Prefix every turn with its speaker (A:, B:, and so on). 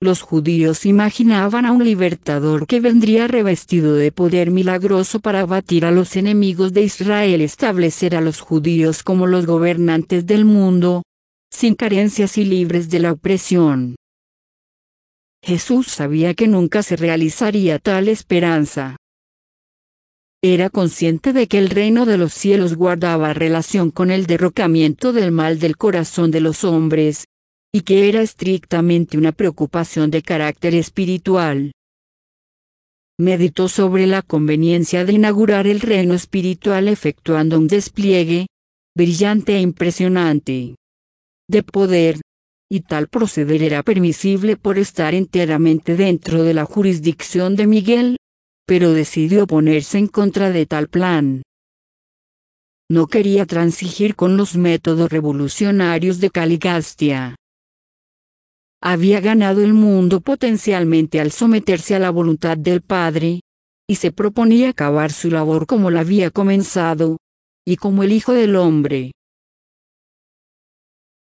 A: Los judíos imaginaban a un libertador que vendría revestido de poder milagroso para abatir a los enemigos de Israel, establecer a los judíos como los gobernantes del mundo, sin carencias y libres de la opresión. Jesús sabía que nunca se realizaría tal esperanza. Era consciente de que el reino de los cielos guardaba relación con el derrocamiento del mal del corazón de los hombres, y que era estrictamente una preocupación de carácter espiritual. Meditó sobre la conveniencia de inaugurar el reino espiritual efectuando un despliegue, brillante e impresionante, de poder, y tal proceder era permisible por estar enteramente dentro de la jurisdicción de Miguel, pero decidió oponerse en contra de tal plan. No quería transigir con los métodos revolucionarios de Caligastia. Había ganado el mundo potencialmente al someterse a la voluntad del Padre, y se proponía acabar su labor como la había comenzado, y como el Hijo del Hombre,